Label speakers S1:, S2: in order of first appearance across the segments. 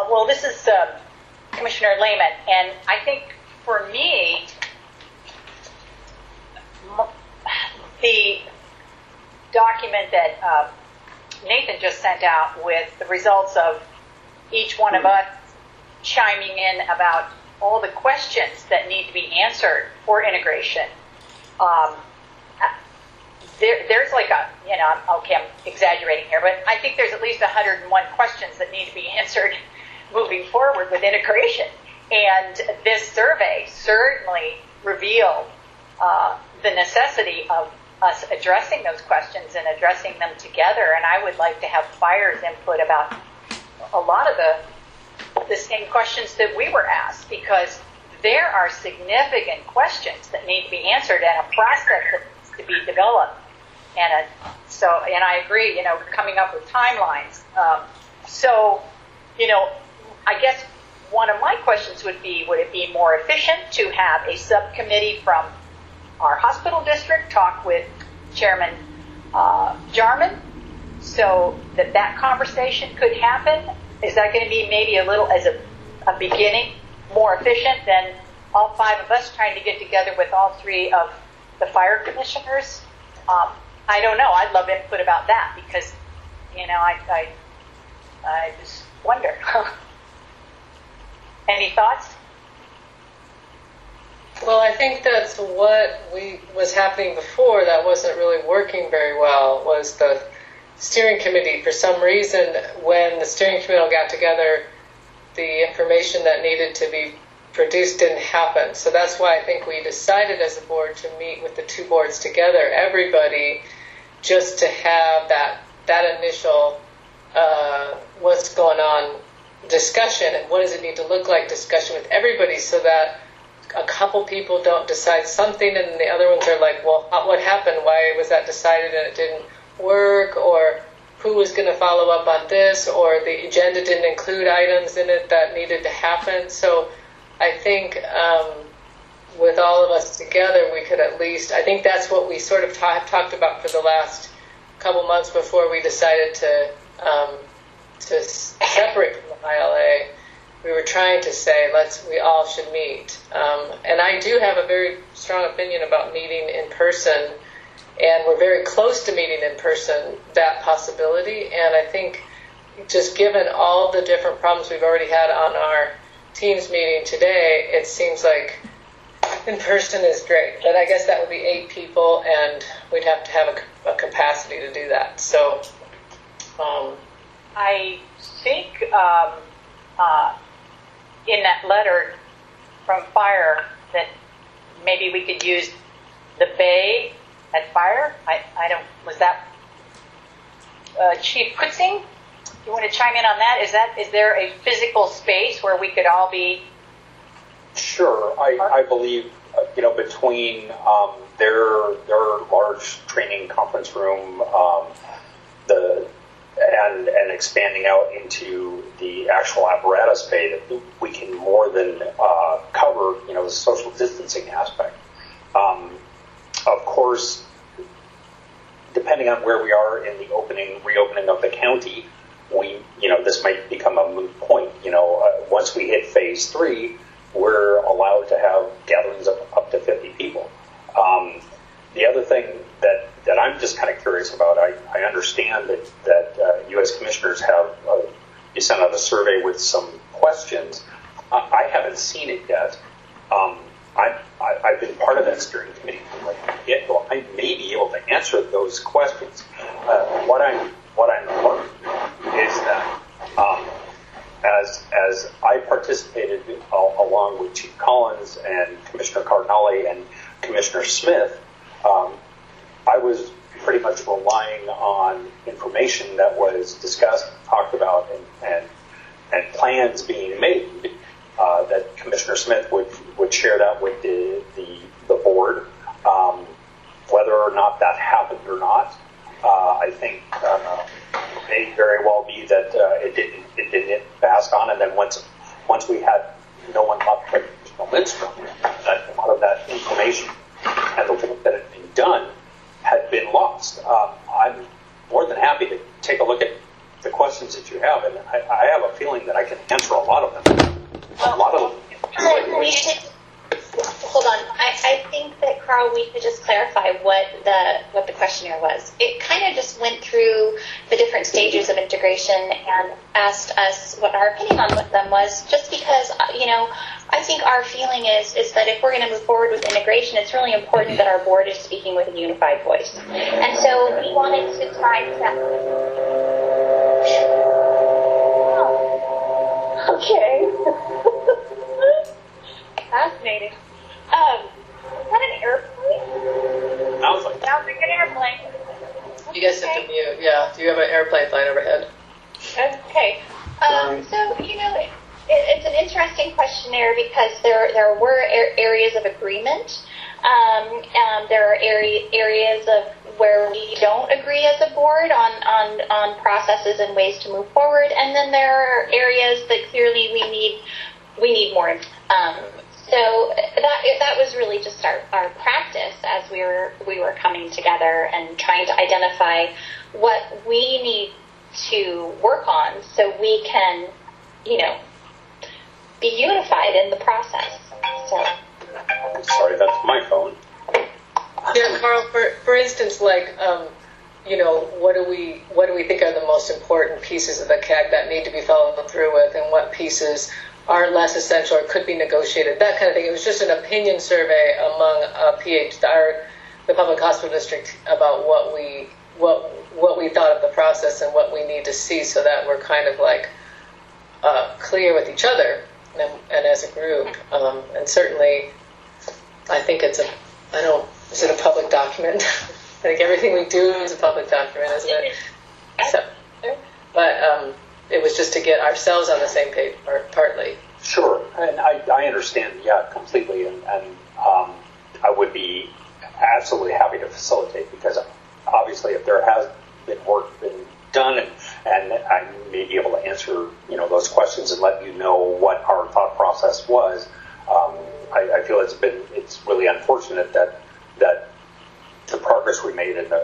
S1: Well, this is Commissioner Lehman, and I think for me, the document that Nathan just sent out with the results of each one of us chiming in about all the questions that need to be answered for integration. There's like I'm exaggerating here, but I think there's at least 101 questions that need to be answered moving forward with integration. And this survey certainly revealed the necessity of us addressing those questions and addressing them together. And I would like to have Fire's input about a lot of the same questions that we were asked, because there are significant questions that need to be answered and a process that needs to be developed. And I agree, coming up with timelines. I guess one of my questions would it be more efficient to have a subcommittee from our hospital district talk with Chairman Jarman so that conversation could happen? Is that going to be maybe a little, as a beginning, more efficient than all five of us trying to get together with all three of the fire commissioners? I don't know. I'd love input about that because, I just wonder. Any thoughts?
S2: Well, I think that's what was happening before that wasn't really working very well, was the steering committee. For some reason, when the steering committee got together, the information that needed to be produced didn't happen. So that's why I think we decided as a board to meet with the two boards together, everybody, just to have that initial what's going on discussion and what does it need to look like discussion with everybody, so that a couple people don't decide something and the other ones are like, well, what happened? Why was that decided and it didn't work? Or who was going to follow up on this? Or the agenda didn't include items in it that needed to happen. So I think with all of us together, we could at least, I think that's what we sort of talked about for the last couple months before we decided to separate from the ILA. We were trying to say, we all should meet. And I do have a very strong opinion about meeting in person, and we're very close to meeting in person, that possibility. And I think just given all the different problems we've already had on our Teams meeting today, it seems like in person is great. But I guess that would be 8 people, and we'd have to have a capacity to do that. So
S1: I think in that letter from Fire that maybe we could use the bay at Fire. I don't, was that Chief Kutzing? You want to chime in on that? Is there a physical space where we could all be?
S3: Sure. I believe, between their large training conference room, and expanding out into the actual apparatus bay, that we can more than cover, the social distancing aspect. Of course, depending on where we are in the reopening of the county, this might become a moot point. Once we hit phase 3, we're allowed to have gatherings of up to 50 people. The other thing that I'm just kind of curious about, I understand that U.S. commissioners have, you sent out a survey with some questions. I haven't seen it yet. I've been part of that steering committee from like the get-go. I may be able to answer those questions. What I'm learning is that as I participated along with Chief Collins and Commissioner Cardinale and Commissioner Smith, I was pretty much relying on information that was discussed, talked about, and plans being made. That Commissioner Smith would share that with the board. Whether or not that happened or not, I think may very well be that it didn't pass on. And then once we had no one left but Lindstrom, that a lot of that information and the work that had been done had been lost. I'm more than happy to take a look at the questions that you have, and I have a feeling that I can answer a lot of them. A lot of them.
S4: Hold on. I think that, Carl, we should just clarify what the questionnaire was. It kind of just went through the different stages of integration and asked us what our opinion on what them was, just because, I think our feeling is that if we're going to move forward with integration, it's really important that our board is speaking with a unified voice. And so we wanted to try to... Okay. Fascinating. Is that an airplane?
S3: Sounds like
S1: an airplane.
S2: You guys have to mute. Yeah. Do you have an airplane flying overhead?
S4: Okay. So, it's an interesting questionnaire because there were areas of agreement. There are areas of where we don't agree as a board on processes and ways to move forward, and then there are areas that clearly we need more. So that was really just our practice as we were coming together and trying to identify what we need to work on so we can, be unified in the process. So.
S3: Sorry, that's my phone.
S2: Yeah, Carl. For instance, like, what do we think are the most important pieces of the CAG that need to be followed through with, and what pieces are less essential or could be negotiated? That kind of thing. It was just an opinion survey among the public hospital district about what we thought of the process and what we need to see, so that we're kind of like clear with each other and as a group. And certainly, I think is it a public document? I think everything we do is a public document, isn't it? So, but it was just to get ourselves on the same page, partly.
S3: Sure, and I understand, completely, and I would be absolutely happy to facilitate, because obviously if there has been work been done, and I may be able to answer those questions and let you know what our thought process was. I feel it's really unfortunate that the progress we made and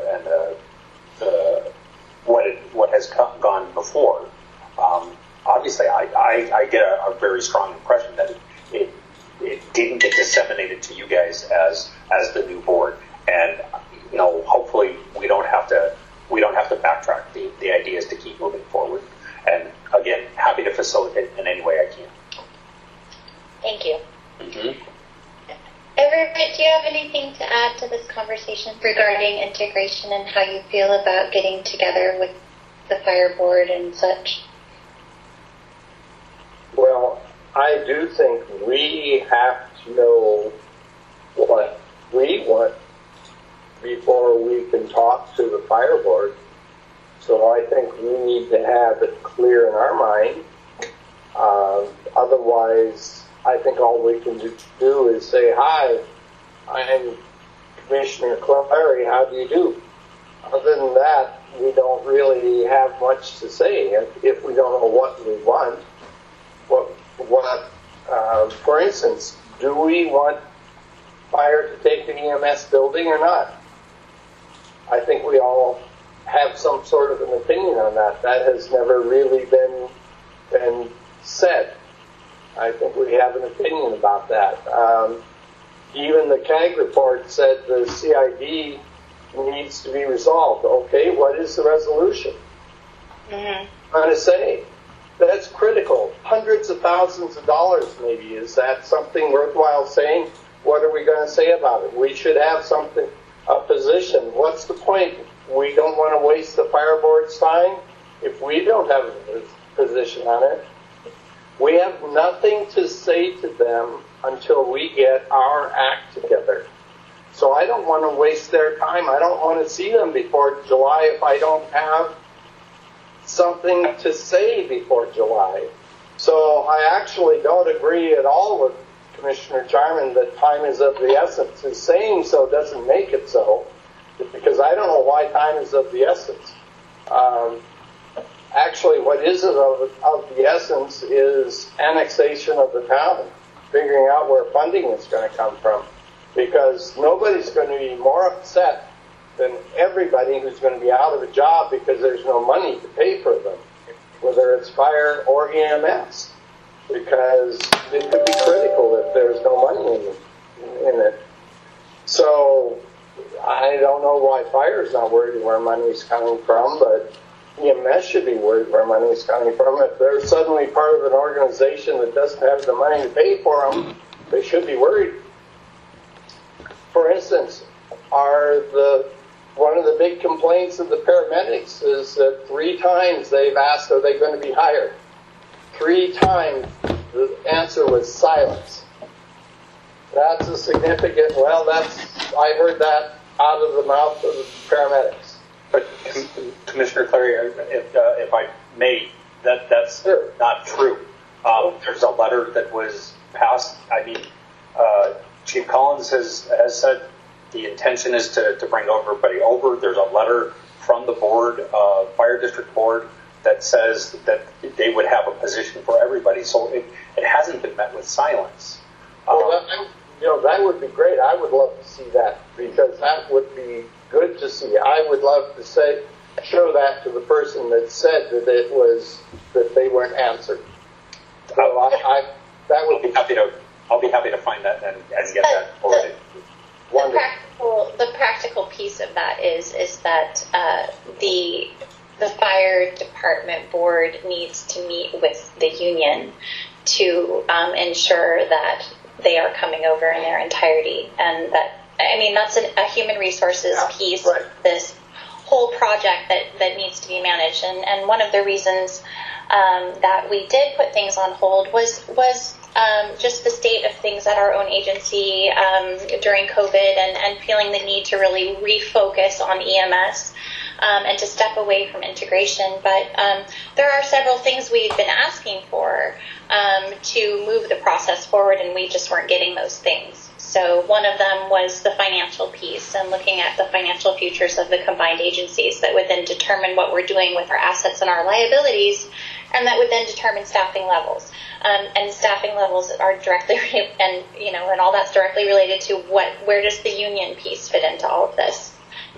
S3: what has gone before. Obviously, I get a very strong impression that it didn't get disseminated to you guys as the new board, and hopefully we don't have to backtrack. The idea is to keep moving forward, and again, happy to facilitate in any way I can.
S4: Thank you.
S3: Mm-hmm.
S4: Everett, do you have anything to add to this conversation regarding integration and how you feel about getting together with the fire board and such?
S5: Well, I do think we have to know what we want before we can talk to the fire board. So I think we need to have it clear in our mind. Otherwise, I think all we can do is say, hi, I'm Commissioner Clary, how do you do? Other than that, we don't really have much to say if we don't know what we want. For instance, do we want fire to take the EMS building or not? I think we all have some sort of an opinion on that. That has never really been said. I think we have an opinion about that. Even the CAG report said the CID needs to be resolved. Okay, what is the resolution? I'm going to say that's critical. Hundreds of thousands of dollars, maybe. Is that something worthwhile saying? What are we going to say about it? We should have a position. What's the point? We don't want to waste the fire board's time if we don't have a position on it. We have nothing to say to them until we get our act together. So I don't want to waste their time. I don't want to see them before July if I don't have something to say before July. So I actually don't agree at all with Commissioner Jarman that time is of the essence. His saying so doesn't make it so, because I don't know why time is of the essence. Actually, what is of the essence is annexation of the town, figuring out where funding is going to come from, because nobody's going to be more upset than everybody who's going to be out of a job because there's no money to pay for them, whether it's fire or EMS, because it could be critical if there's no money in it. So I don't know why fire's not worried where money's coming from, but EMS should be worried where money's coming from. If they're suddenly part of an organization that doesn't have the money to pay for them, they should be worried. For instance, one of the big complaints of the paramedics is that 3 times they've asked, are they going to be hired? 3 times the answer was silence. That's a significant, I heard that out of the mouth of the paramedics.
S3: But Commissioner Clary, if I may, that's
S5: Sure.
S3: not true. There's a letter that was passed. I mean, Chief Collins has said the intention is to bring everybody over. There's a letter from the board, Fire District Board, that says that they would have a position for everybody. So it hasn't been met with silence.
S5: That would be great. I would love to see that, because that would be good to see. I would love to show that to the person that said that they weren't answered. So
S3: I'll be happy to find that and get that forwarded.
S4: The practical piece of that is that the fire department board needs to meet with the union to ensure that they are coming over in their entirety, and that's a human resources piece.
S5: Right.
S4: This whole project that needs to be managed, and one of the reasons that we did put things on hold was just the state of things at our own agency during COVID, and feeling the need to really refocus on EMS and to step away from integration. But there are several things we've been asking for to move the process forward, and we just weren't getting those things. So one of them was the financial piece, and looking at the financial futures of the combined agencies that would then determine what we're doing with our assets and our liabilities, and that would then determine staffing levels. And staffing levels are directly, and all that's directly related to where does the union piece fit into all of this.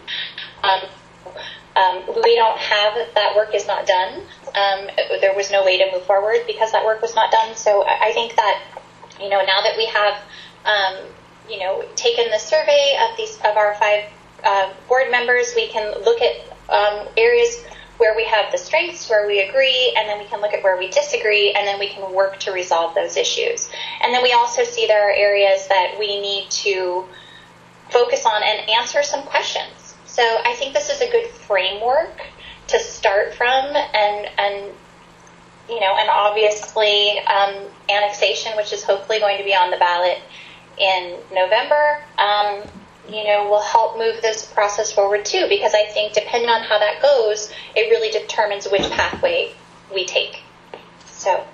S4: We don't have, that work is not done. There was no way to move forward because that work was not done. So I think that, now that we have, taken the survey of our 5 board members, we can look at areas where we have the strengths, where we agree, and then we can look at where we disagree, and then we can work to resolve those issues. And then we also see there are areas that we need to focus on and answer some questions. So I think this is a good framework to start from, and obviously annexation, which is hopefully going to be on the ballot in November, will help move this process forward too, because I think depending on how that goes, it really determines which pathway we take. So.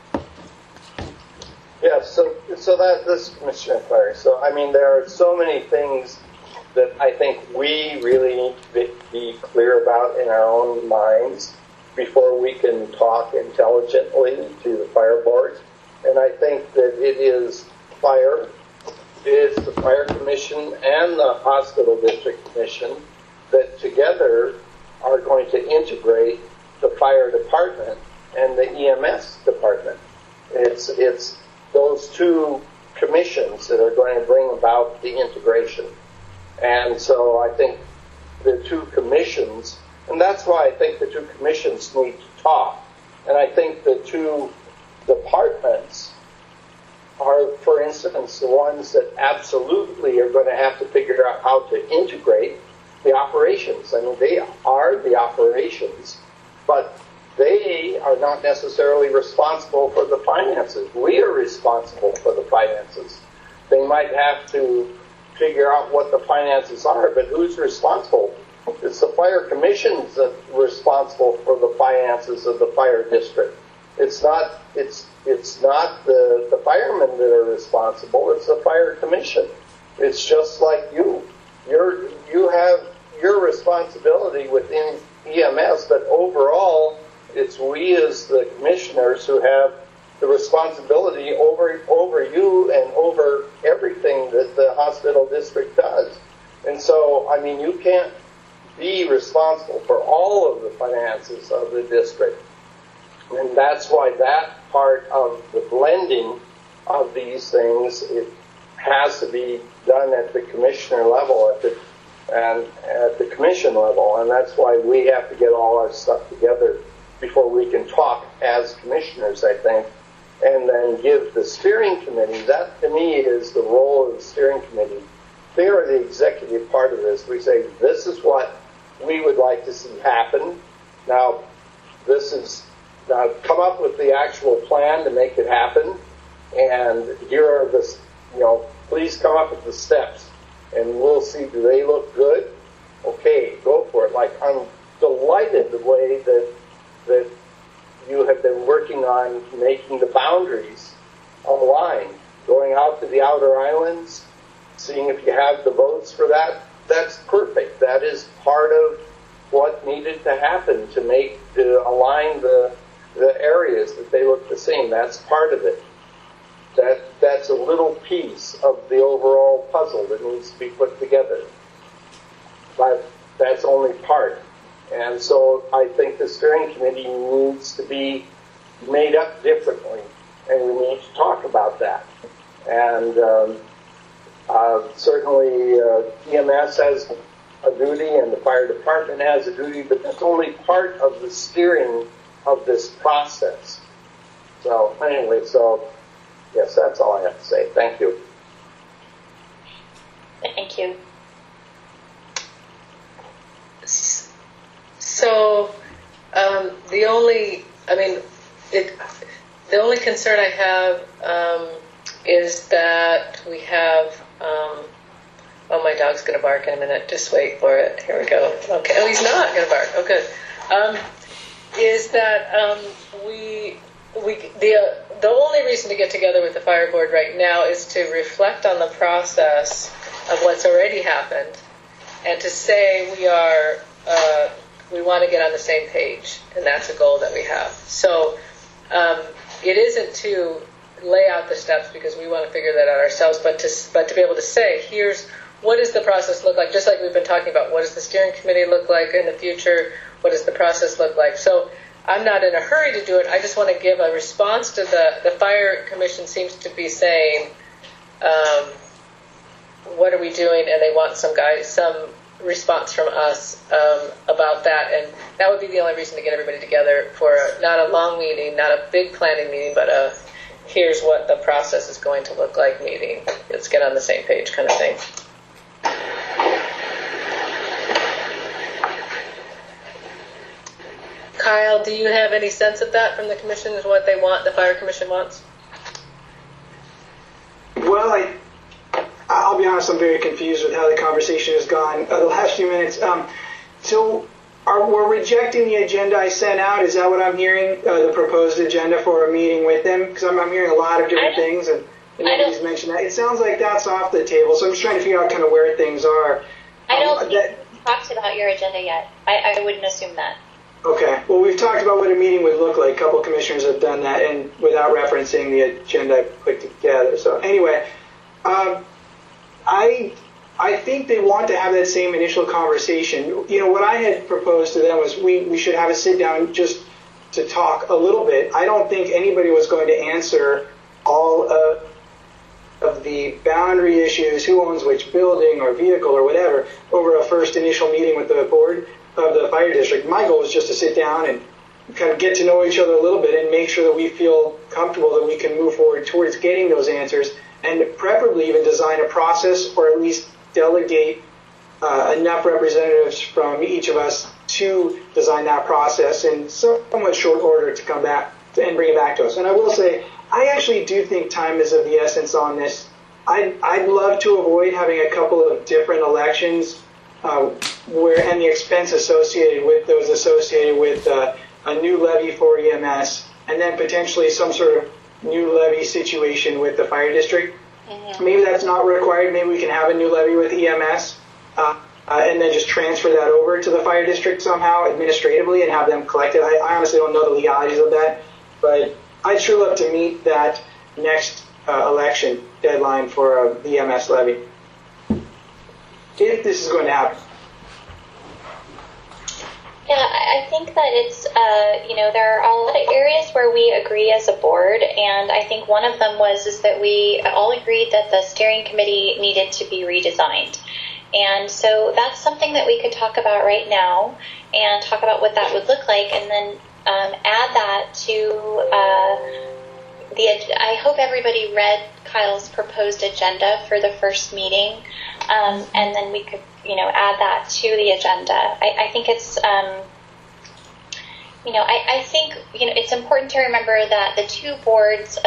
S5: Yeah, so this is Commissioner Clary. So, there are so many things that I think we really need to be clear about in our own minds before we can talk intelligently to the fire board. And I think that it is fire, it is the Fire Commission and the Hospital District Commission that together are going to integrate the fire department and the EMS department. It's those 2 commissions that are going to bring about the integration. And so I think the 2 commissions, and that's why I think the 2 commissions need to talk. And I think the 2 departments are, for instance, the ones that absolutely are going to have to figure out how to integrate the operations. They are the operations, but they are not necessarily responsible for the finances. We are responsible for the finances. They might have to figure out what the finances are, but who's responsible? It's the fire commissions that are responsible for the finances of the fire district. It's not the firemen that are responsible. It's the fire commission. It's just like you. You have your responsibility within EMS, but overall, it's we as the commissioners who have the responsibility over you and over everything that the hospital district does. And so, you can't be responsible for all of the finances of the district. And that's why that part of the blending of these things, it has to be done at the commissioner level, and at the commission level, and that's why we have to get all our stuff together before we can talk as commissioners, I think, and then give the steering committee. That to me is the role of the steering committee. They are the executive part of this. We say, this is what we would like to see happen. Now, come up with the actual plan to make it happen, and here are the, please come up with the steps, and we'll see, do they look good? Okay, go for it. Like, I'm delighted the way that you have been working on making the boundaries aligned, going out to the outer islands, seeing if you have the votes for that. That's perfect. That is part of what needed to happen to align the areas that they look the same. That's part of it. That's a little piece of the overall puzzle that needs to be put together. But that's only part. And so I think the steering committee needs to be made up differently, and we need to talk about that. And certainly EMS has a duty, and the fire department has a duty, but that's only part of the steering of this process. So anyway, yes, that's all I have to say. Thank you.
S4: Thank you.
S2: So the only concern I have is that we have. Oh, my dog's going to bark in a minute. Just wait for it. Here we go. Okay. Oh, he's not going to bark. Oh, good. Is that the only reason to get together with the fire board right now is to reflect on the process of what's already happened, and to say we want to get on the same page, and that's a goal that we have. So it isn't to lay out the steps because we want to figure that out ourselves, but to be able to say, here's what does the process look like, just like we've been talking about. What does the steering committee look like in the future? What does the process look like? So I'm not in a hurry to do it. I just want to give a response to the fire commission seems to be saying, what are we doing? And they want some response from us about that. And that would be the only reason to get everybody together for not a long meeting, not a big planning meeting, but here's what the process is going to look like meeting. Let's get on the same page kind of thing. Kyle, do you have any sense of that from the commission, is what they want, the fire commission wants?
S6: Well, I'll be honest, I'm very confused with how the conversation has gone the last few minutes. So we're rejecting the agenda I sent out? Is that what I'm hearing, the proposed agenda for a meeting with them? Because I'm hearing a lot of different things, and nobody's mentioned that. It sounds like that's off the table, so I'm just trying to figure out kind of where things are.
S4: I don't think we talked about your agenda yet. I wouldn't assume that. Okay.
S6: Well, we've talked about what a meeting would look like. A couple commissioners have done that, and without referencing the agenda I put together. So anyway, I think they want to have that same initial conversation. What I had proposed to them was we should have a sit down just to talk a little bit. I don't think anybody was going to answer all of the boundary issues, who owns which building or vehicle or whatever, over a first initial meeting with the board of the fire district. My goal was just to sit down and kind of get to know each other a little bit and make sure that we feel comfortable that we can move forward towards getting those answers, and preferably even design a process, or at least delegate enough representatives from each of us to design that process in somewhat short order to come back and bring it back to us. And I will say, I actually do think time is of the essence on this. I'd love to avoid having a couple of different elections and the expense associated with those associated with a new levy for EMS, and then potentially some sort of new levy situation with the fire district. Mm-hmm. Maybe that's not required. Maybe we can have a new levy with EMS and then just transfer that over to the fire district somehow administratively and have them collect it. I honestly don't know the legalities of that, but I'd sure love to meet that next election deadline for the EMS levy, if this is going to happen.
S4: Yeah, I think that it's, there are a lot of areas where we agree as a board, and I think one of them is that we all agreed that the steering committee needed to be redesigned. And so that's something that we could talk about right now and talk about what that would look like, and then add that to I hope everybody read Kyle's proposed agenda for the first meeting, and then we could, add that to the agenda. I think it's, I think, it's important to remember that the two boards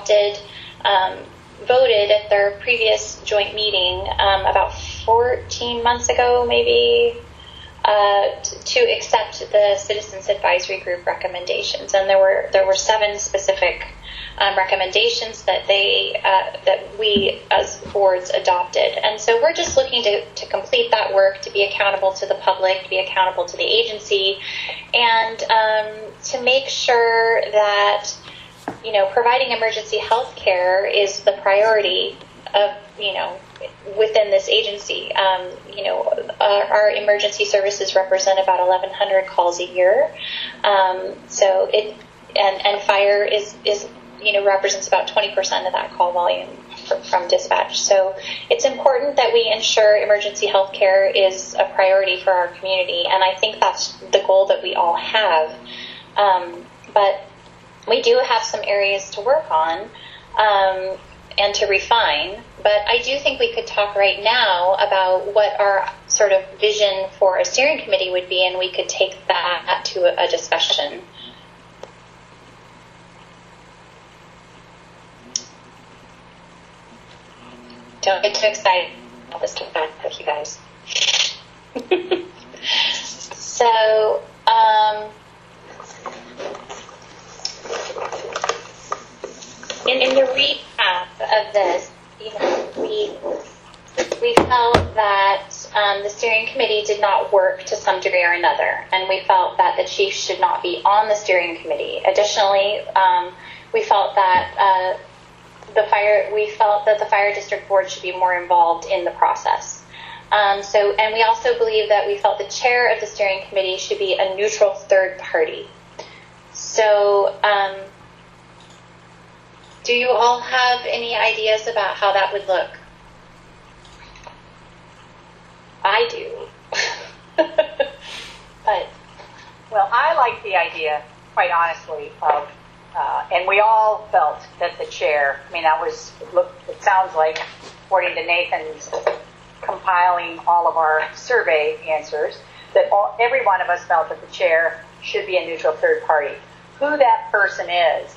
S4: voted at their previous joint meeting about 14 months ago, maybe, to accept the Citizens Advisory Group recommendations, and there were 7 specific recommendations that that we as boards adopted, and so we're just looking to complete that work, to be accountable to the public, to be accountable to the agency, and to make sure that providing emergency health care is the priority of within this agency. Our emergency services represent about 1,100 calls a year. So and fire is represents about 20% of that call volume from dispatch. So it's important that we ensure emergency health care is a priority for our community, and I think that's the goal that we all have. But we do have some areas to work on and to refine, but I do think we could talk right now about what our sort of vision for a steering committee would be, and we could take that to a discussion. Don't get too excited about this topic, you guys. So, in the recap of this, we felt that the steering committee did not work to some degree or another, and we felt that the chief should not be on the steering committee. Additionally, we felt that the fire district board should be more involved in the process. And we also believe that we felt the chair of the steering committee should be a neutral third party. So, do you all have any ideas about how that would look? I do.
S1: Well, I like the idea, quite honestly, of and we all felt that the chair, it sounds like, according to Nathan's compiling all of our survey answers, that every one of us felt that the chair should be a neutral third party. Who that person is,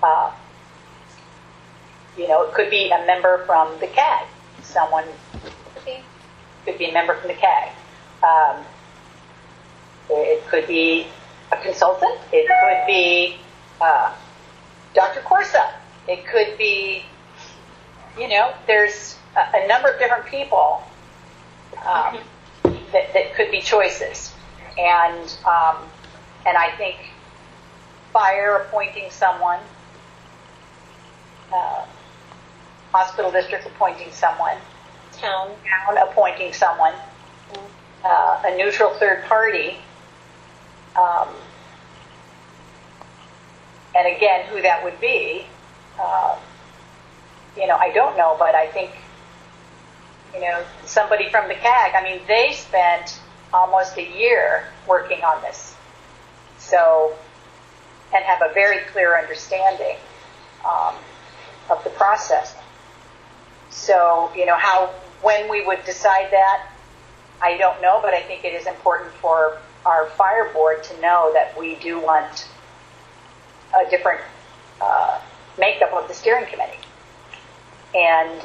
S1: it could be a member from the CAG. Someone could be a member from the CAG. It could be a consultant. It could be Dr. Corsa. It could be, there's a number of different people that could be choices. And I think fire appointing someone, hospital district appointing someone, town appointing someone, a neutral third party, and again, who that would be, I don't know, but I think, somebody from the CAG, they spent almost a year working on this. So, and have a very clear understanding of the process. So, when we would decide that, I don't know, but I think it is important for our fire board to know that we do want a different makeup of the steering committee. And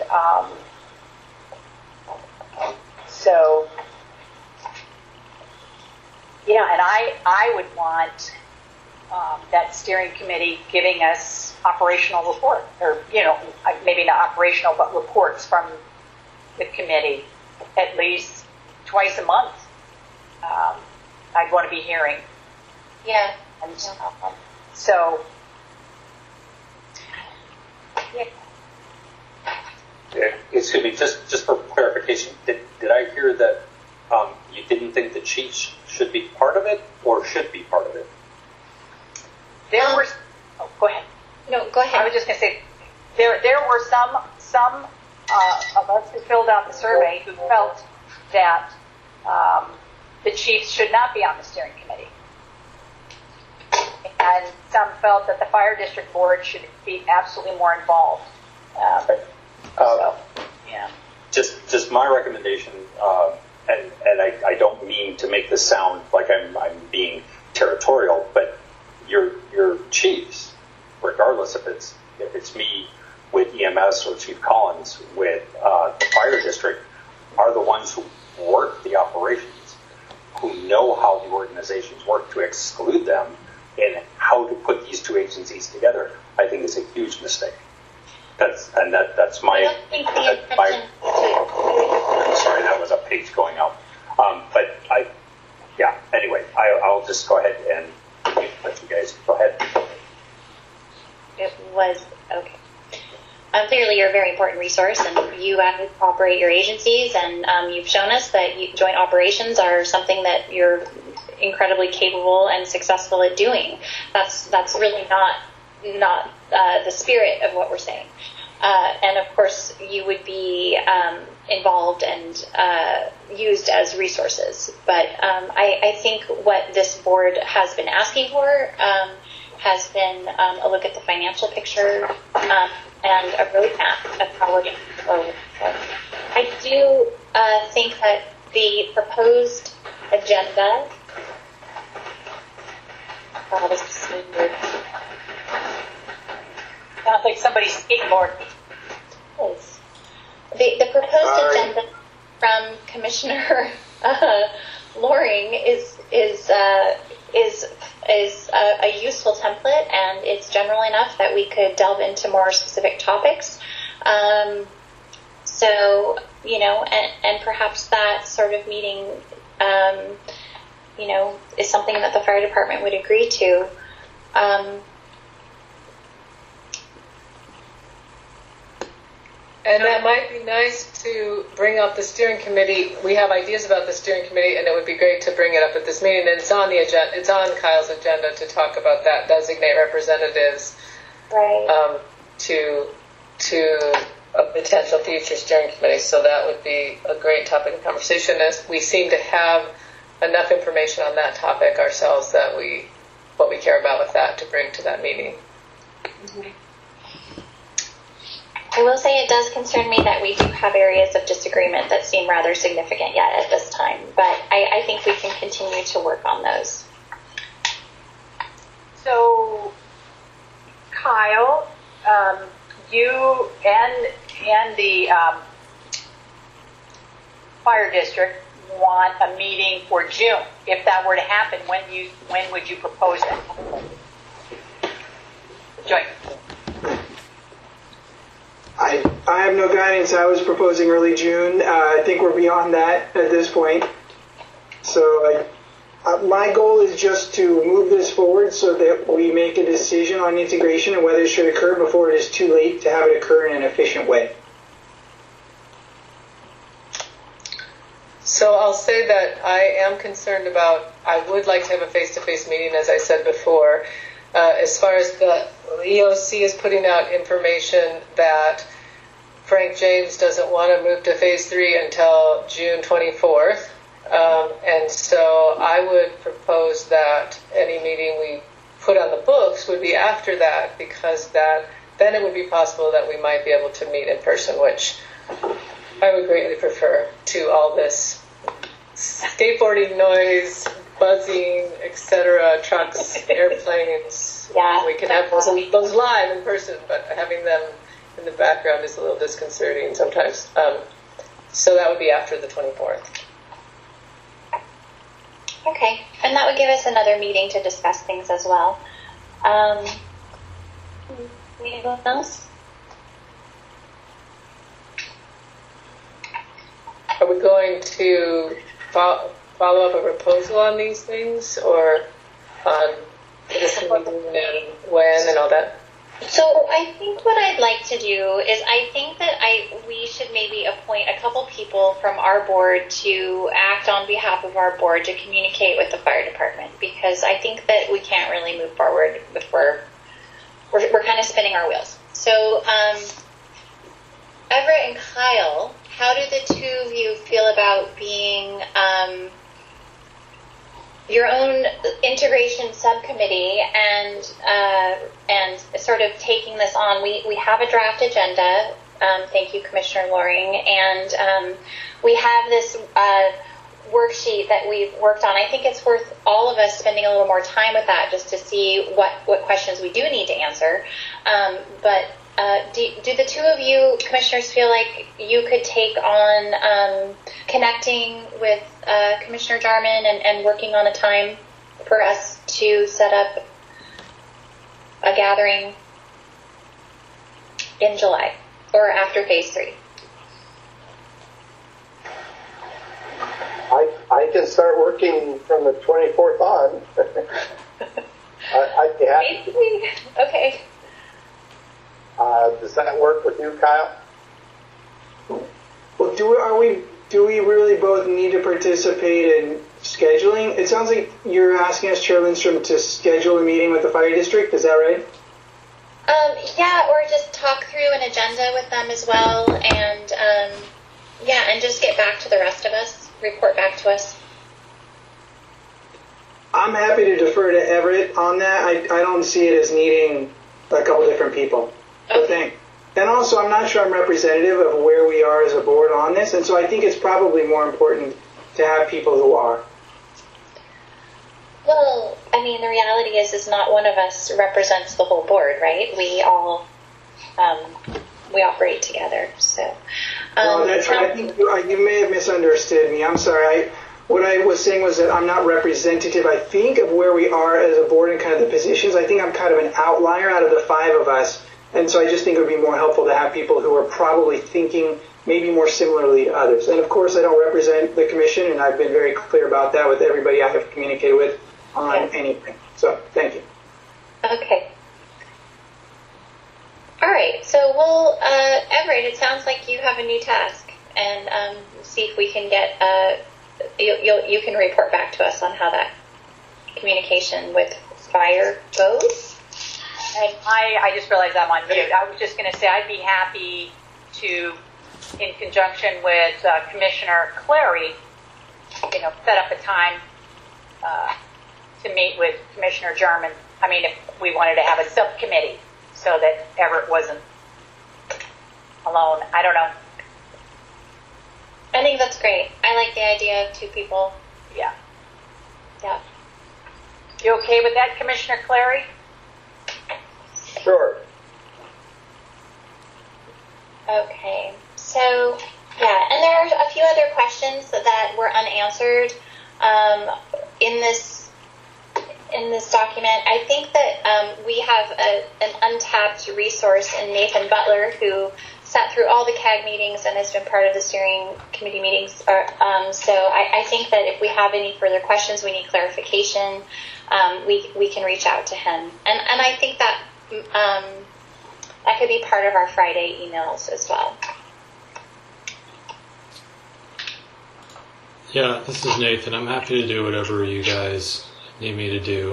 S1: and I would want that steering committee giving us operational report, or, maybe not operational, but reports from the committee at least twice a month. I'd want to be hearing.
S4: Yeah.
S1: And
S3: excuse me, just for clarification, did I hear that you didn't think the chiefs should be part of it or should be part of it?
S1: There were. Oh, go ahead.
S4: No, go ahead.
S1: I was just going to say there were some of us who filled out the survey who felt that the chiefs should not be on the steering committee, and some felt that the fire district board should be absolutely more involved. So, yeah.
S3: Just my recommendation, and I don't mean to make this sound like I'm being territorial, but your chiefs, regardless if it's me with EMS or Chief Collins with the fire district, are the ones who work the operations, who know how the organizations work. To exclude them and how to put these two agencies together, I think is a huge mistake. That's my.
S4: I don't think the intention
S3: I'm sorry, that was a page going out. But anyway, I'll just go ahead and let you guys go ahead.
S4: it was okay. Clearly, you're a very important resource, and you operate your agencies, and you've shown us that joint operations are something that you're incredibly capable and successful at doing. That's really not the spirit of what we're saying. And of course, you would be involved and used as resources. But I think what this board has been asking for has been a look at the financial picture and a roadmap of how we're going to go forward. I do think that the proposed agenda. This is weird.
S1: Sounds like somebody's skateboard.
S4: The proposed agenda from Commissioner Loring is a useful template, and it's general enough that we could delve into more specific topics. So, and perhaps that sort of meeting, is something that the fire department would agree to.
S2: And that might be nice to bring up the steering committee. We have ideas about the steering committee, and it would be great to bring it up at this meeting. And it's on the agenda. It's on Kyle's agenda to talk about that. Designate representatives,
S4: Right.
S2: to a potential future steering committee. So that would be a great topic of conversation. As we seem to have enough information on that topic ourselves that what we care about with that to bring to that meeting.
S4: Mm-hmm. I will say it does concern me that we do have areas of disagreement that seem rather significant yet at this time, but I think we can continue to work on those.
S1: So, Kyle, you and the fire district want a meeting for June. If that were to happen, when would you propose that? Joint.
S6: I have no guidance. I was proposing early June. I think we're beyond that at this point. So my goal is just to move this forward so that we make a decision on integration and whether it should occur before it is too late to have it occur in an efficient way.
S2: So I'll say that I am concerned about, I would like to have a face-to-face meeting, as I said before. As far as the EOC is putting out information that Frank James doesn't want to move to phase 3 until June 24th. And so I would propose that any meeting we put on the books would be after that, because then it would be possible that we might be able to meet in person, which I would greatly prefer to all this skateboarding noise, buzzing, etc., trucks, airplanes.
S4: Yeah.
S2: We can have those live in person, but having them in the background is a little disconcerting sometimes. So that would be after the 24th.
S4: Okay, and that would give us another meeting to discuss things as well. Anyone else?
S2: Are we going to follow up a proposal on these things, or on this meeting and when and all that?
S4: So I think what I'd like to do is I think that we should maybe appoint a couple people from our board to act on behalf of our board to communicate with the fire department, because I think that we can't really move forward if we're kind of spinning our wheels. So Everett and Kyle, how do the two of you feel about being your own integration subcommittee and sort of taking this on? We have a draft agenda. Thank you, Commissioner Loring, and we have this worksheet that we've worked on. I think it's worth all of us spending a little more time with that just to see what questions we do need to answer. But do the two of you, commissioners, feel like you could take on connecting with Commissioner Jarman and working on a time for us to set up a gathering in July or after Phase 3?
S5: I can start working from the 24th on. I'd be happy to.
S4: Okay.
S5: Does that work with you, Kyle?
S6: Well, do we really both need to participate in scheduling? It sounds like you're asking us, Chair Lindstrom, to schedule a meeting with the fire district. Is that right?
S4: Yeah, or just talk through an agenda with them as well, and and just get back to the rest of us. Report back to us.
S6: I'm happy to defer to Everett on that. I don't see it as needing a couple different people.
S4: Okay.
S6: So thanks. And also, I'm not sure I'm representative of where we are as a board on this, and so I think it's probably more important to have people who are.
S4: Well, I mean, the reality is not one of us represents the whole board, right? We all we operate together. So.
S6: No, that's right. I think you may have misunderstood me. I'm sorry. What I was saying was that I'm not representative, I think, of where we are as a board and kind of the positions. I think I'm kind of an outlier out of the five of us. And so I just think it would be more helpful to have people who are probably thinking maybe more similarly to others. And of course, I don't represent the commission, and I've been very clear about that with everybody I have communicated with on anything. So thank you.
S4: Okay. All right. So we'll, Everett, it sounds like you have a new task, and see if we can get, you can report back to us on how that communication with fire goes.
S1: And I just realized I'm on mute. I was just going to say I'd be happy to, in conjunction with Commissioner Clary, set up a time to meet with Commissioner Jarman. I mean, if we wanted to have a subcommittee so that Everett wasn't alone. I don't know.
S4: I think that's great. I like the idea of two people.
S1: Yeah.
S4: Yeah.
S1: You okay with that, Commissioner Clary?
S5: Sure.
S4: Okay. So, and there are a few other questions that were unanswered in this document. I think that we have an untapped resource in Nathan Butler, who sat through all the CAG meetings and has been part of the steering committee meetings. So I think that if we have any further questions, we need clarification, we can reach out to him. And I think that that could be part of our Friday emails as well.
S7: Yeah, this is Nathan. I'm happy to do whatever you guys need me to do.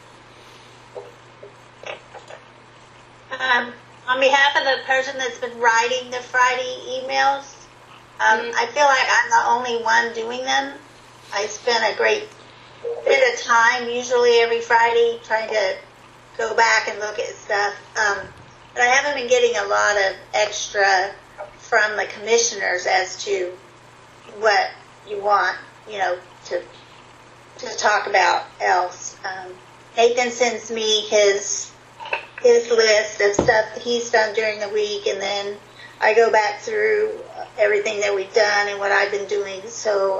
S8: On behalf of the person that's been writing the Friday emails, I feel like I'm the only one doing them. I spend a great bit of time, usually every Friday, trying to go back and look at stuff. But I haven't been getting a lot of extra from the commissioners as to what you want, to talk about else. Nathan sends me his list of stuff that he's done during the week, and then I go back through everything that we've done and what I've been doing. So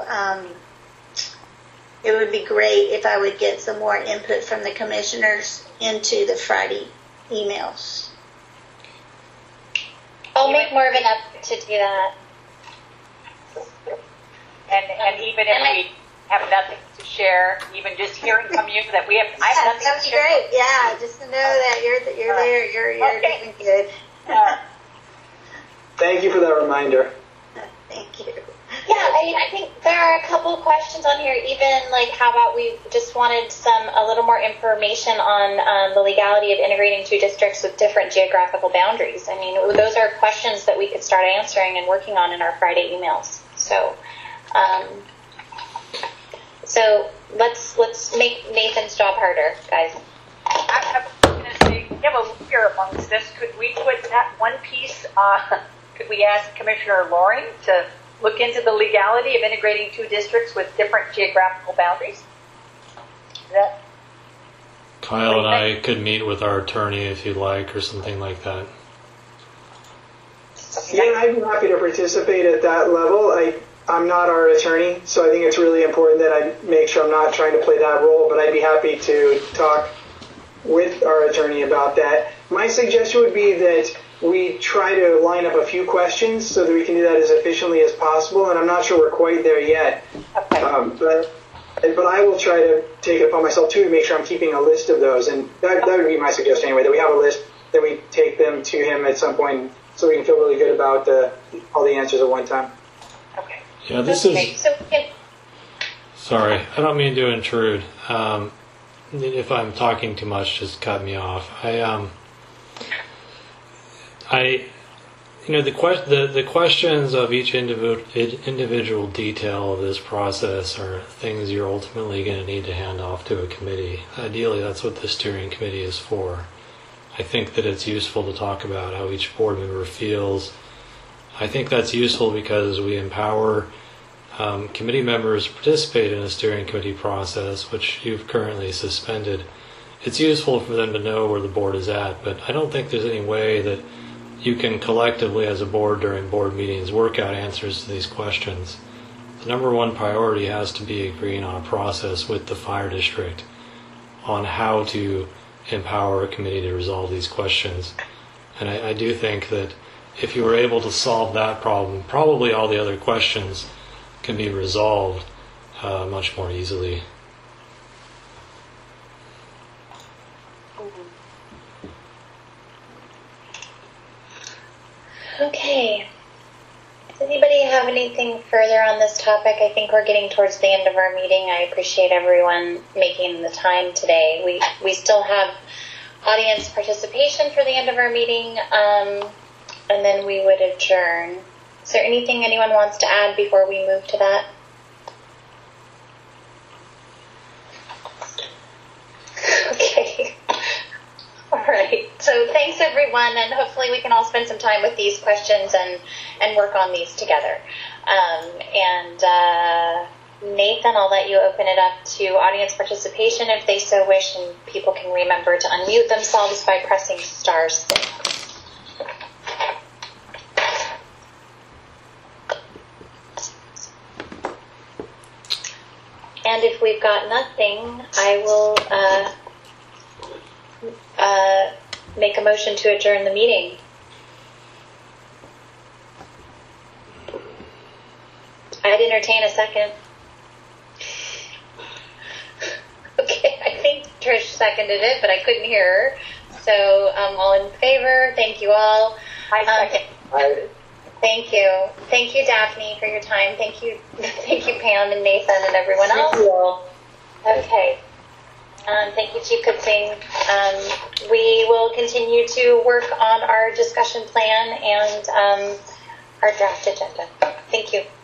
S8: it would be great if I would get some more input from the commissioners into the Friday emails.
S4: I'll make more of an effort to do that.
S1: And even if we have nothing to share, even just hearing from you that I have nothing
S8: that would
S1: to
S8: be
S1: share.
S8: great. Yeah, just to know that you're there, you're
S1: Okay.
S8: doing good.
S6: Thank you for that reminder.
S8: Thank you.
S4: Yeah, I think there are a couple of questions on here. Even like, how about we just wanted a little more information on the legality of integrating two districts with different geographical boundaries. I mean, those are questions that we could start answering and working on in our Friday emails. So let's make Nathan's job harder, guys.
S1: I was going to say, we have a lawyer amongst this. Could we put that one piece, could we ask Commissioner Loring to look into the legality of integrating two districts with different geographical boundaries? Is that?
S7: Kyle and I could meet with our attorney if you'd like, or something like that.
S6: Yeah, I'd be happy to participate at that level. I'm not our attorney, so I think it's really important that I make sure I'm not trying to play that role, but I'd be happy to talk with our attorney about that. My suggestion would be that we try to line up a few questions so that we can do that as efficiently as possible, and I'm not sure we're quite there yet.
S1: Okay.
S6: But I will try to take it upon myself, too, to make sure I'm keeping a list of those, and that would be my suggestion anyway, that we have a list, that we take them to him at some point so we can feel really good about all the answers at one time.
S1: Okay.
S7: Yeah, this
S4: Okay,
S7: is...
S4: so we can,
S7: Sorry, I don't mean to intrude. If I'm talking too much, just cut me off. The questions of each individual detail of this process are things you're ultimately going to need to hand off to a committee. Ideally, that's what the steering committee is for. I think that it's useful to talk about how each board member feels. I think that's useful because we empower committee members to participate in a steering committee process, which you've currently suspended. It's useful for them to know where the board is at, but I don't think there's any way that you can collectively as a board during board meetings work out answers to these questions. The number one priority has to be agreeing on a process with the fire district on how to empower a committee to resolve these questions. And I do think that if you were able to solve that problem, probably all the other questions can be resolved much more easily.
S4: okay. Does anybody have anything further on this topic? I think we're getting towards the end of our meeting. I appreciate everyone making the time today. We still have audience participation for the end of our meeting, and then we would adjourn. Is there anything anyone wants to add before we move to that? Okay. All right. So thanks, everyone, and hopefully we can all spend some time with these questions and work on these together. Nathan, I'll let you open it up to audience participation if they so wish, and people can remember to unmute themselves by pressing *6. And if we've got nothing, I will make a motion to adjourn the meeting. I'd entertain a second. Okay, I think Trish seconded it, but I couldn't hear her. So, all in favor, thank you all.
S1: I second.
S4: Thank you. Thank you, Daphne, for your time. Thank you, Pam and Nathan and everyone else.
S2: Thank you all.
S4: Okay. Thank you, Chief Kutzing. We will continue to work on our discussion plan and our draft agenda. Thank you.